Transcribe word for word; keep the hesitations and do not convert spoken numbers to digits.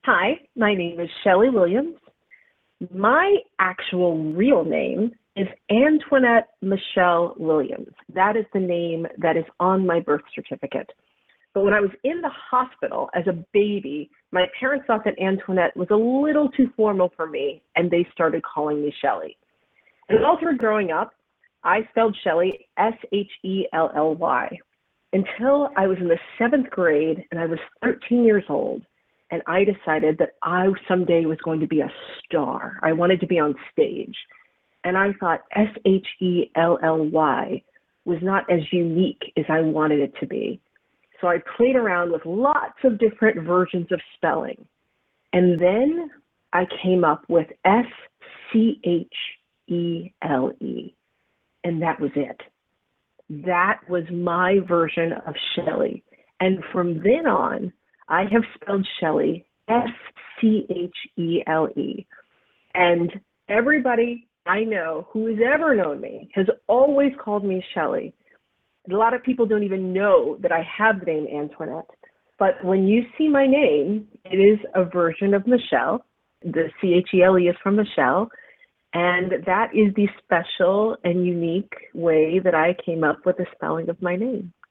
Hi, my name is Shelley Williams. My actual real name is Antoinette Michelle Williams. That is the name that is on my birth certificate. But when I was in the hospital as a baby, my parents thought that Antoinette was a little too formal for me, and they started calling me Shelley. And all through growing up, I spelled Shelley S H E L L Y until I was in the seventh grade and I was thirteen years old. And I decided that I someday was going to be a star. I wanted to be on stage. And I thought S H E L L Y was not as unique as I wanted it to be. So I played around with lots of different versions of spelling. And then I came up with S C H E L E. And that was it. That was my version of Shelley. And from then on, I have spelled Shelley S C H E L E. And everybody I know who has ever known me has always called me Shelley. A lot of people don't even know that I have the name Antoinette. But when you see my name, it is a version of Michelle. The C H E L E is from Michelle. And that is the special and unique way that I came up with the spelling of my name.